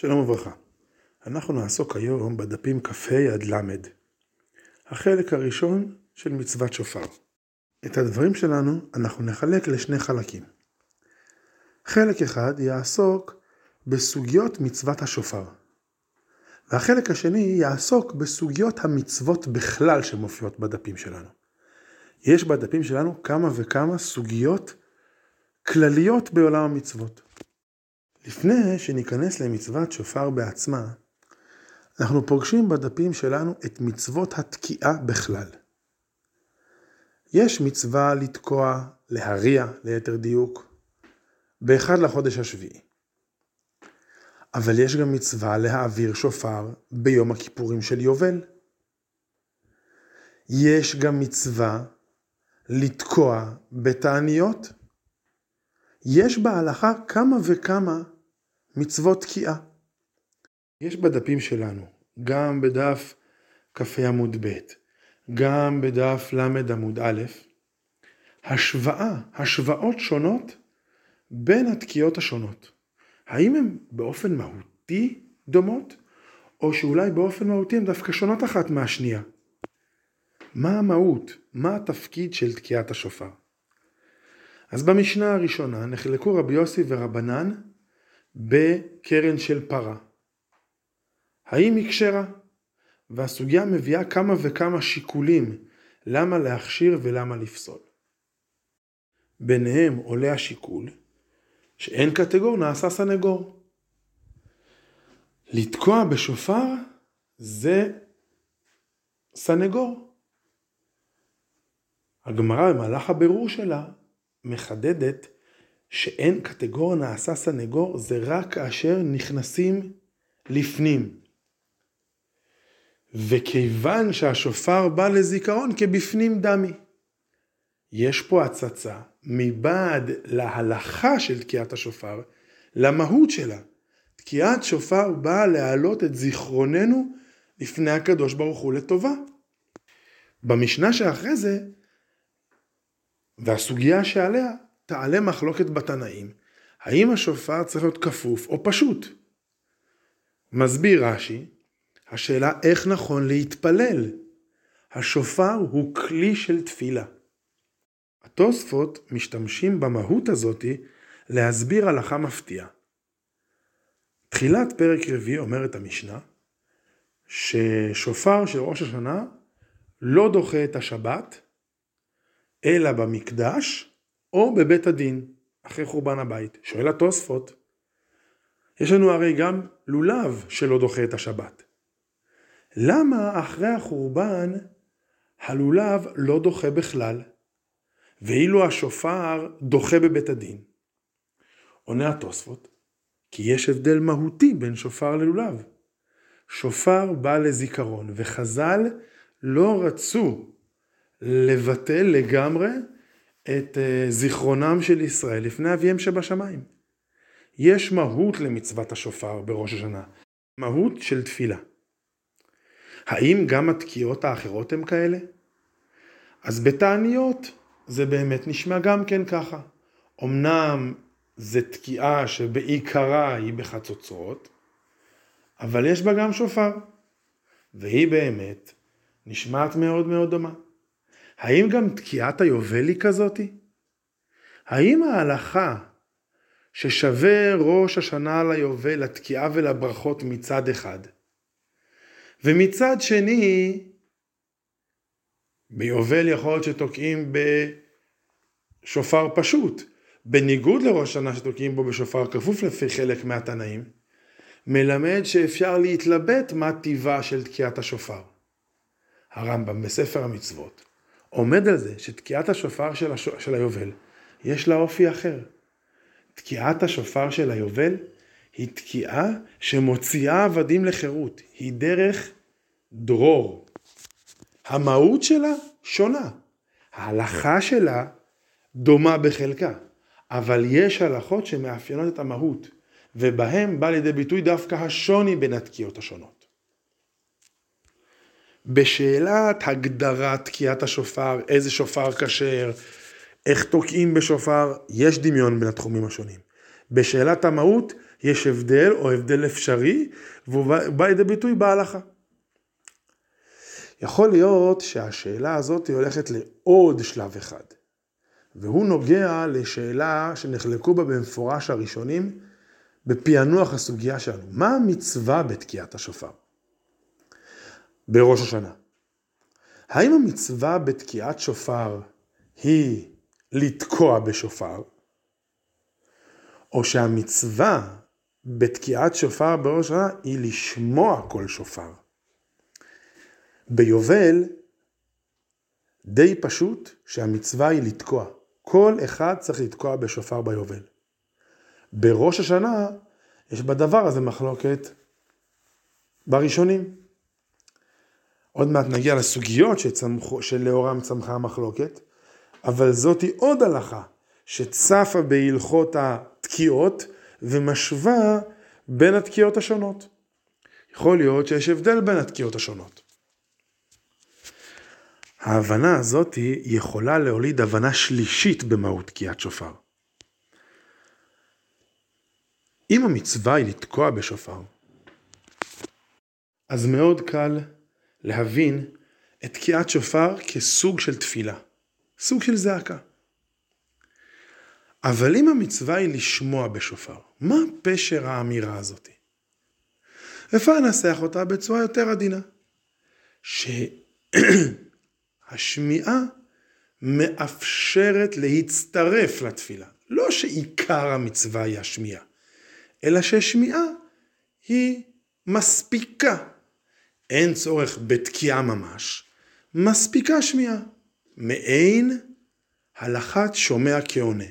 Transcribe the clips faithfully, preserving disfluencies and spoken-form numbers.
שלום וברכה. אנחנו נעסוק היום בדפים כ"ה עד ל', החלק הראשון של מצוות שופר. את הדברים שלנו אנחנו נחלק לשני חלקים. חלק אחד יעסוק בסוגיות מצוות השופר, והחלק השני יעסוק בסוגיות המצוות בכלל שמופיעות בדפים שלנו. יש בדפים שלנו כמה וכמה סוגיות כלליות בעולם המצוות. לפני שניכנס למצוות שופר בעצמה, אנחנו פוגשים בדפים שלנו את מצוות התקיעה בכלל. יש מצווה לתקוע, להריע ליתר דיוק, באחד לחודש השביעי. אבל יש גם מצווה להעביר שופר ביום הכיפורים של יובל. יש גם מצווה לתקוע בתעניות. יש בהלכה כמה וכמה מצוות תקיעה. יש בדפים שלנו, גם בדף כ"ה עמוד ב', גם בדף ל' עמוד א', השוואה, השוואות שונות בין התקיעות השונות. האם הן באופן מהותי דומות, או שאולי באופן מהותי הן דווקא שונות אחת מהשנייה? מה המהות? מה התפקיד של תקיעת השופר? אז במשנה הראשונה נחלקו רבי יוסי ורבנן בקרן של פרה. האם היא כשרה? והסוגיה מביאה כמה וכמה שיקולים למה להכשיר ולמה לפסול. ביניהם עולה השיקול שאין קטגור נעשה סנגור. לתקוע בשופר זה סנגור. הגמרא במהלך הבירור שלה מחדדת שאין קטגור נעשה סנגור, זה רק כאשר נכנסים לפנים. וכיוון שהשופר בא לזיכרון כבפנים דמי. יש פה הצצה מבעד להלכה של תקיעת השופר, למהות שלה. תקיעת שופר באה להעלות את זיכרוננו לפני הקדוש ברוך הוא לטובה. במשנה שאחרי זה, והסוגיה שעליה, תעלה מחלוקת בתנאים. האם השופר צריך להיות כפוף או פשוט? מסביר רש"י, השאלה איך נכון להתפלל. השופר הוא כלי של תפילה. התוספות משתמשים במהות הזאת להסביר הלכה מפתיעה. תחילת פרק רביעי אומרת המשנה, ששופר של ראש השנה לא דוחה את השבת, אלא במקדש או בבית הדין, אחרי חורבן הבית. שואל התוספות, יש לנו הרי גם לולב שלא דוחה את השבת. למה אחרי החורבן הלולב לא דוחה בכלל, ואילו השופר דוחה בבית הדין? עונה התוספות, כי יש הבדל מהותי בין שופר ללולב. שופר בא לזיכרון, וחז"ל לא רצו לבטל לגמרי את זיכרונם של ישראל לפני אביהם שבשמיים. יש מהות למצוות השופר בראש השנה, מהות של תפילה. האם גם התקיעות האחרות הן כאלה? אז בתעניות זה באמת נשמע גם כן ככה. אמנם זה תקיעה שבעיקרה היא בחצוצרות, אבל יש בה גם שופר, והיא באמת נשמעת מאוד מאוד דומה. האם גם תקיעת היובל היא כזאת? האם ההלכה ששווה ראש השנה ליובל לתקיעה ולברכות מצד אחד, ומצד שני, ביובל יכול להיות שתוקעים בשופר פשוט, בניגוד לראש השנה שתוקעים בו בשופר כפוף לפי חלק מהתנאים, מלמד שאפשר להתלבט מה טיבה של תקיעת השופר. הרמב"ם בספר המצוות עומד על זה שתקיעת השופר של, הש... של היובל יש לה אופי אחר. תקיעת השופר של היובל היא תקיעה שמוציאה עבדים לחירות, היא דרך דרור. המהות שלה שונה, ההלכה שלה דומה בחלקה, אבל יש הלכות שמאפיינות את המהות, ובהם בא לידי ביטוי דווקא השוני בין התקיעות השונות. בשאלת הגדרת תקיעת השופר, איזה שופר כשר, איך תוקעים בשופר, יש דמיון בין התחומים השונים. בשאלת המהות יש הבדל או הבדל אפשרי, והוא בא לידי ביטוי בהלכה. יכול להיות שהשאלה הזאת הולכת לעוד שלב אחד, והוא נוגע לשאלה שנחלקו בה במפורש הראשונים, בפענוח הסוגיה שלנו. מה המצווה בתקיעת השופר? בראש השנה. האם המצווה בתקיעת שופר היא לתקוע בשופר? או שהמצווה בתקיעת שופר בראש השנה היא לשמוע כל שופר? ביובל די פשוט שהמצווה היא לתקוע. כל אחד צריך לתקוע בשופר ביובל. בראש השנה יש בדבר הזה מחלוקת בראשונים. עוד מעט נגיע לסוגיות שצמחו, שלאורם צמחה המחלוקת, אבל זאת היא עוד הלכה שצפה בהלכות התקיעות ומשווה בין התקיעות השונות. יכול להיות שיש הבדל בין התקיעות השונות. ההבנה הזאת יכולה להוליד הבנה שלישית במהות תקיעת שופר. אם המצווה היא לתקוע בשופר, אז מאוד קל להבין את תקיעת שופר כסוג של תפילה, סוג של זעקה. אבל אם המצווה היא לשמוע בשופר, מה פשר האמירה הזאת? אפשר לנסח אותה בצורה יותר עדינה, שהשמיעה מאפשרת להצטרף לתפילה. לא שעיקר המצווה היא השמיעה, אלא ששמיעה היא מספיקה. אין צורך בתקיעה ממש, מספיקה שמיעה. מעין הלכת שומע כעונה.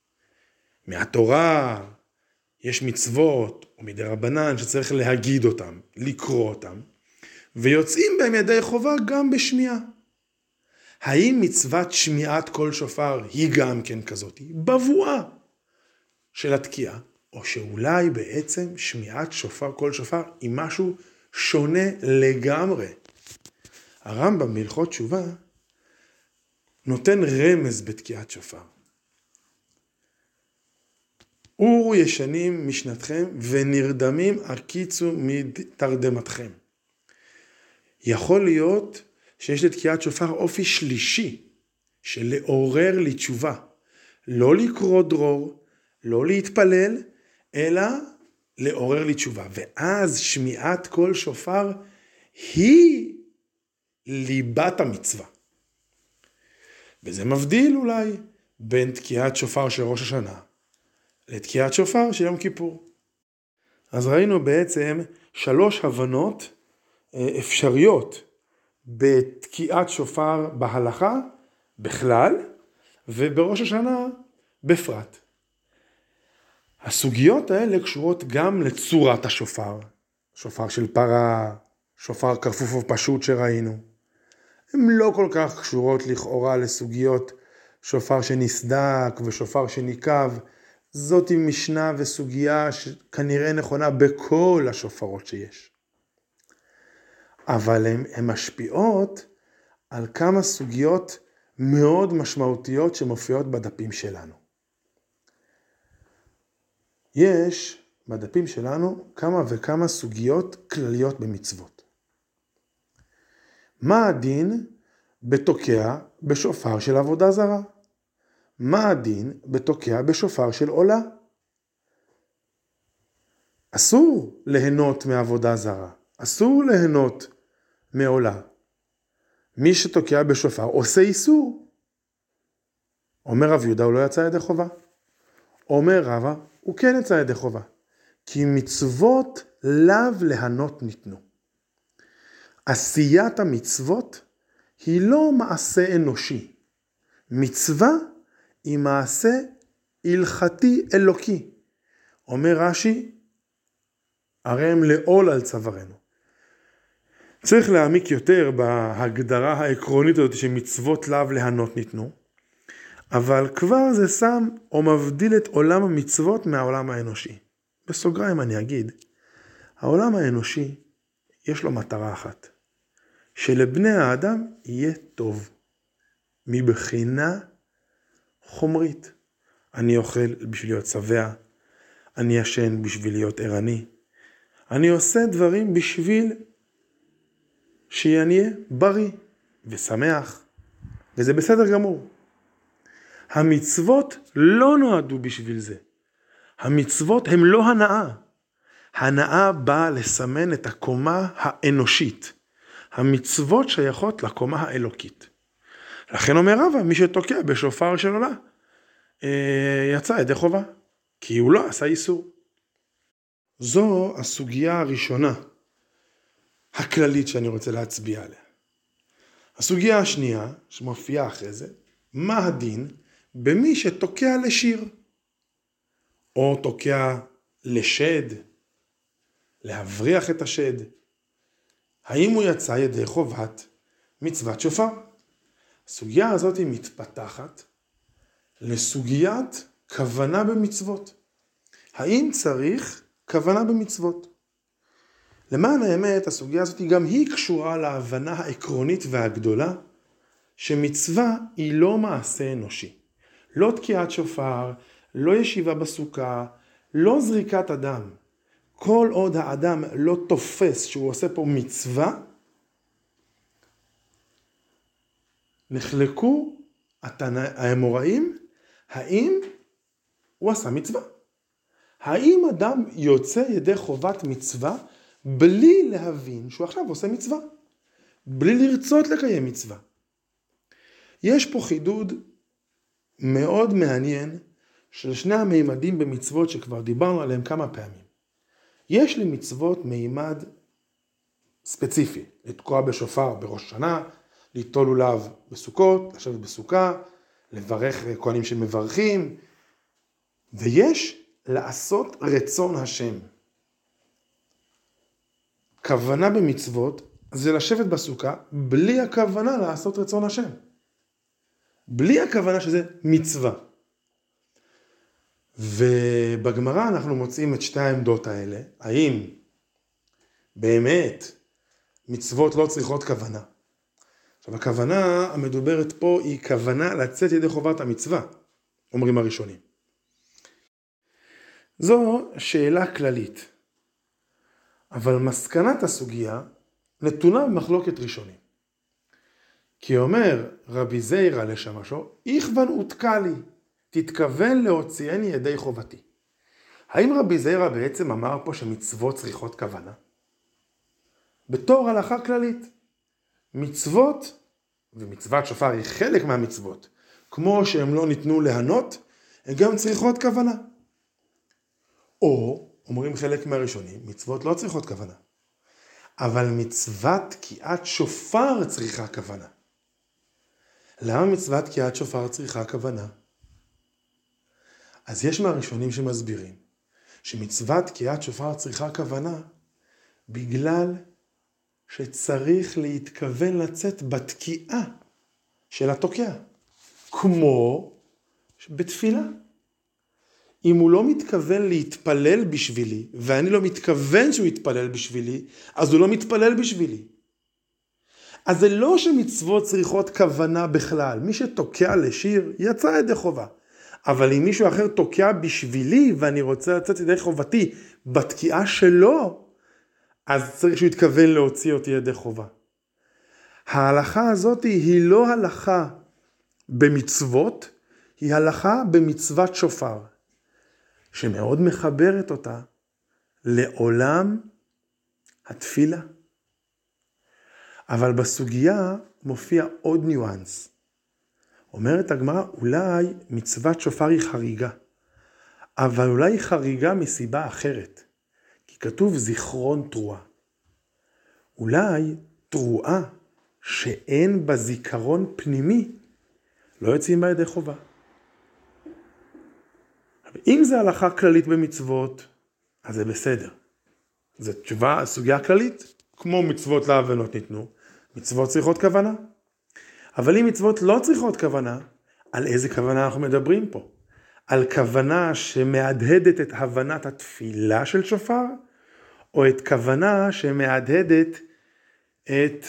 מהתורה יש מצוות או מדי רבנן שצריך להגיד אותם, לקרוא אותם, ויוצאים בהם ידי חובה גם בשמיעה. האם מצוות שמיעת כל שופר היא גם כן כזאת? בבואה של התקיעה, או שאולי בעצם שמיעת שופר כל שופר היא משהו שונה לגמרי. הרמב"ם בהלכות תשובה נותן רמז בתקיעת שופר. אורו ישנים משנתכם ונרדמים הקיצו מתרדמתכם. יכול להיות שיש לתקיעת שופר אופי שלישי של לעורר לתשובה. לא לקרוא דרור, לא להתפלל, אלא לעורר לתשובה. ואז שמיעת כל שופר היא ליבת המצווה. וזה מבדיל אולי בין תקיעת שופר של ראש השנה לתקיעת שופר של יום כיפור. אז ראינו בעצם שלוש הבנות אפשריות בתקיעת שופר בהלכה בכלל ובראש השנה בפרט. הסוגיות האלה קשורות גם לצורת השופר. שופר של פרה, שופר כפוף ופשוט שראינו. הן לא כל כך קשורות לכאורה לסוגיות שופר שנסדק ושופר שניקב. זאת היא משנה וסוגיה שכנראה נכונה בכל השופרות שיש. אבל הן משפיעות על כמה סוגיות מאוד משמעותיות שמופיעות בדפים שלנו. יש בדפים שלנו כמה וכמה סוגיות כלליות במצוות. מה הדין בתוקע בשופר של עבודה זרה? מה הדין בתוקע בשופר של עולה? אסור ליהנות מעבודה זרה, אסור ליהנות מעולה. מי שתוקע בשופר עושה איסור. אומר רב יהודה הוא לא יצא ידי חובה. אומר רבא הוא כן יצא ידי חובה. כי מצוות לאו להנות ניתנו. עשיית המצוות היא לא מעשה אנושי. מצווה היא מעשה הלכתי אלוקי. אומר רש"י, הרי הם לעול על צווארנו. צריך להעמיק יותר בהגדרה העקרונית הזאת שמצוות לאו להנות ניתנו, אבל כבר זה שם או מבדיל את עולם המצוות מהעולם האנושי. בסוגריים אני אגיד, העולם האנושי יש לו מטרה אחת, שלבני האדם יהיה טוב, מבחינה חומרית. אני אוכל בשביל להיות שבע, אני ישן בשביל להיות ערני. אני עושה דברים בשביל שאני אהיה בריא ושמח, וזה בסדר גמור. המצוות לא נועדו בשביל זה. המצוות הם לא הנאה. הנאה באה לסמן את הקומה האנושית. המצוות שייכות לקומה האלוקית. לכן אומר רבא, מי שתוקע בשופר של עולה, יצא ידי חובה, כי הוא לא עשה איסור. זו הסוגיה הראשונה, הכללית שאני רוצה להצביע עליה. הסוגיה השנייה, שמופיעה אחרי זה, מה הדין במי שתוקע לשיר, או תוקע לשד, להבריח את השד. האם הוא יצא ידי חובת מצוות שופר? הסוגיה הזאת היא מתפתחת לסוגיית כוונה במצוות. האם צריך כוונה במצוות? למען האמת, הסוגיה הזאת גם היא קשורה להבנה העקרונית והגדולה, שמצווה היא לא מעשה אנושי. לא תקיעת שופר, לא ישיבה בסוכה, לא זריקת אדם. כל עוד האדם לא תופס שהוא עושה פה מצווה, נחלקו האמוראים, האם הוא עשה מצווה? האם אדם יוצא ידי חובת מצווה בלי להבין שהוא עכשיו עושה מצווה? בלי לרצות לקיים מצווה. יש פה חידוד מאוד מעניין של שני המימדים במצוות שכבר דיברנו עליהם כמה פעמים. יש למצוות מימד ספציפי, לתקוע בשופר בראש שנה, ליטול לולב בסוכות, לשבת בסוכה, לברך כהנים שמברכים, ויש לעשות רצון השם. כוונה במצוות זה לשבת בסוכה בלי הכוונה לעשות רצון השם. בלי הכוונה שזה מצווה. ובגמרא אנחנו מוצאים את שתי העמדות האלה. האם באמת מצוות לא צריכות כוונה? עכשיו הכוונה המדוברת פה היא כוונה לצאת ידי חובת המצווה, אומרים הראשונים. זו שאלה כללית. אבל מסקנת הסוגיה נתונה במחלוקת ראשונים. כי אומר רבי זיירא לשמשו, איכוון ותקע לי, תתכוון להוציאני ידי חובתי. האם רבי זיירא בעצם אמר פה שמצוות צריכות כוונה? בתור הלכה כללית, מצוות, ומצוות שופר היא חלק מהמצוות, כמו שהם לא ניתנו להנות, הן גם צריכות כוונה. או, אומרים חלק מהראשונים, מצוות לא צריכות כוונה. אבל מצוות תקיעת שופר צריכה כוונה. למה מצוות תקיעת שופר צריכה כוונה? אז יש מהראשונים שמסבירים שמצוות תקיעת שופר צריכה כוונה בגלל שצריך להתכוון לצאת בתקיעה של התוקע. כמו בתפילה. אם הוא לא מתכוון להתפלל בשבילי, ואני לא מתכוון שהוא יתפלל בשבילי, אז הוא לא מתפלל בשבילי. אז זה לא שמצוות צריכות כוונה בכלל. מי שתוקע לשיר יצא ידי חובה. אבל אם מישהו אחר תוקע בשבילי, ואני רוצה לצאת ידי חובתי בתקיעה שלו, אז צריך שהוא יתכוון להוציא אותי ידי חובה. ההלכה הזאת היא לא הלכה במצוות, היא הלכה במצוות שופר, שמאוד מחברת אותה לעולם התפילה. אבל בסוגיה מופיע עוד ניואנס. אומרת הגמרא, אולי מצוות שופר היא חריגה, אבל אולי היא חריגה מסיבה אחרת. כי כתוב זיכרון תרועה. אולי תרועה שאין בה זיכרון פנימי, לא יוצאים בה ידי חובה. אם זה הלכה כללית במצוות, אז זה בסדר. זו תשובה, סוגיה כללית, כמו מצוות להבנות ניתנו, מצוות צריכות כוונה. אבל אם מצוות לא צריכות כוונה, על איזה כוונה אנחנו מדברים פה? על כוונה שמהדהדת את הבנת התפילה של שופר, או את כוונה שמהדהדת את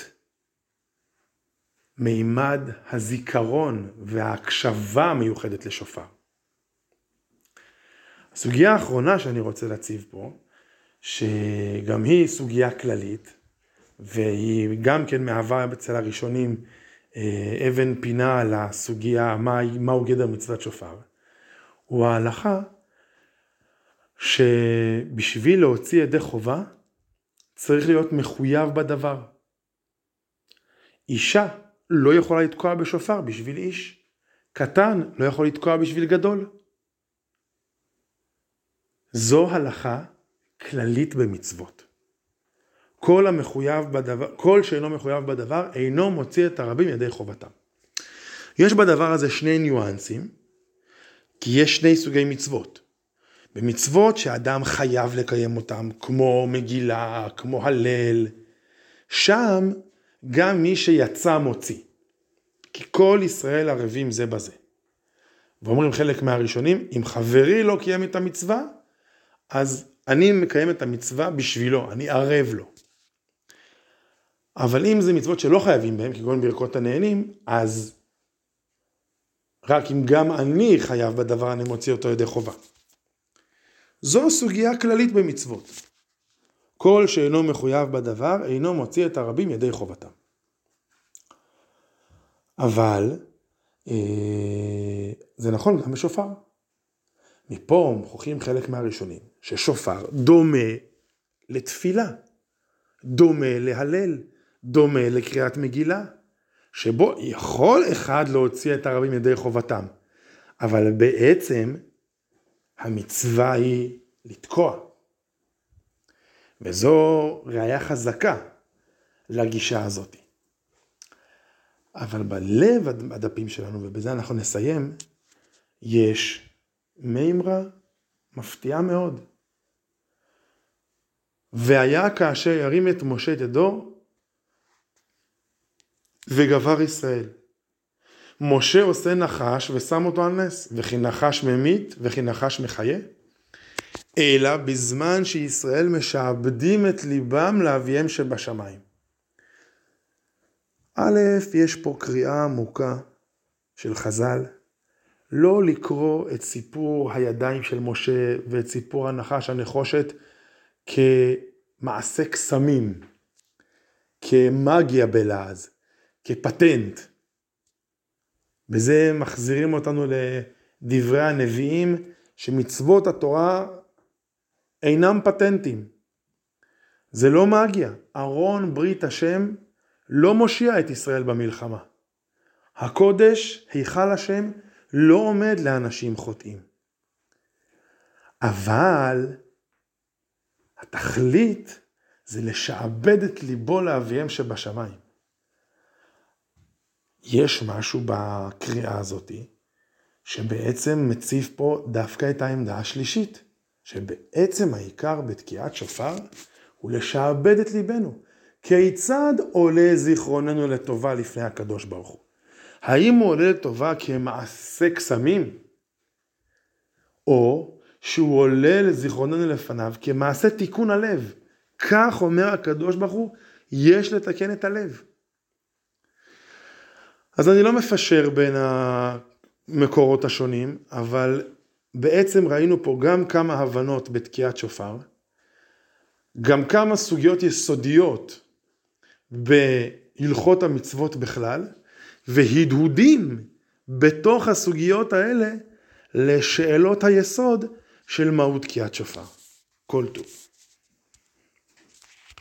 מימד הזיכרון וההקשבה המיוחדת לשופר. סוגיה האחרונה שאני רוצה להציב פה, שגם היא סוגיה כללית, והיא גם כן מהווה אצל הראשונים אבן פינה על הסוגיה מהו מה גדר מצוות שופר, הוא ההלכה שבשביל להוציא ידי חובה צריך להיות מחויב בדבר. אישה לא יכולה לתקוע בשופר בשביל איש, קטן לא יכול לתקוע בשביל גדול. זו הלכה כללית במצוות. כל המחויב בדבר, כל שאינו מחויב בדבר אינו מוציא את הרבים ידי חובתם. יש בדבר הזה שני ניואנסים, כי יש שני סוגי מצוות. במצוות שאדם חייב לקיים אותם, כמו מגילה, כמו הלל, שם גם מי שיצא מוציא. כי כל ישראל ערבים זה בזה. ואומרים חלק מהראשונים, אם חברי לא קיים את המצווה, אז אני מקיים את המצווה בשבילו, אני ערב לו. אבל אם זה מצוות שלא חייבים בהם, כגון ברכות הנהנים, אז רק אם גם אני חייב בדבר, אני מוציא אותו ידי חובה. זו סוגיה כללית במצוות. כל שאינו מחויב בדבר, אינו מוציא את הרבים ידי חובתם. אבל אה, זה נכון גם בשופר. מפה מוכיחים חלק מהראשונים, ששופר דומה לתפילה, דומה להלל, דומה לקריאת מגילה, שבו יכול אחד להוציא את הרבים ידי חובתם, אבל בעצם המצווה היא לתקוע. וזו ראיה חזקה לגישה הזאת. אבל בלב הדפים שלנו, ובזה אנחנו נסיים, יש מימרה מפתיעה מאוד. והיה כאשר ירים את משה את ידו, וגבר ישראל. משה עושה נחש ושם אותו על נס, וכי נחש ממית וכי נחש מחיה. אלא בזמן שישראל משעבדים את ליבם לאביהם שבשמיים. א', יש פה קריאה עמוקה של חז"ל, לא לקרוא את סיפור הידיים של משה ואת סיפור הנחש הנחושת כמעשה קסמים, כמגיה בלעז, כפטנט. בזה מחזירים אותנו לדברי הנביאים, שמצוות התורה אינם פטנטים. זה לא מגיה. ארון ברית השם לא מושיע את ישראל במלחמה. הקודש, היכל השם, לא עומד לאנשים חוטאים. אבל התכלית זה לשעבד את ליבו לאביהם שבשמיים. יש משהו בקריאה הזאת שבעצם מציב פה דווקא את העמדה השלישית, שבעצם העיקר בתקיעת שופר הוא לשעבד את ליבנו. כיצד עולה זיכרוננו לטובה לפני הקדוש ברוך הוא? האם הוא עולה לטובה כמעשה קסמים? או שהוא עולה לזיכרוננו לפניו כמעשה תיקון הלב? כך אומר הקדוש ברוך הוא, יש לתקן את הלב. אז אני לא מפשר בין המקורות השונים, אבל בעצם ראינו פה גם כמה הבנות בתקיעת שופר, גם כמה סוגיות יסודיות בהלכות המצוות בכלל, והדהודים בתוך הסוגיות האלה לשאלות היסוד של מהות תקיעת שופר. כל טוב.